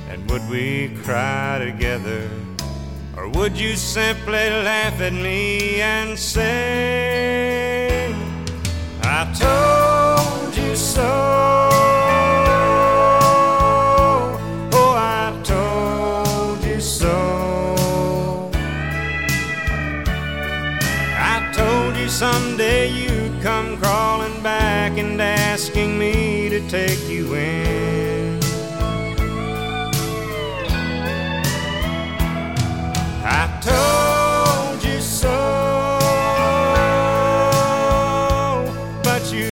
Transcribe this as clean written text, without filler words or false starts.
And would we cry together? Or would you simply laugh at me and say, I told you so? Oh, I told you so. I told you someday you'd come crawling back and asking me to take you in.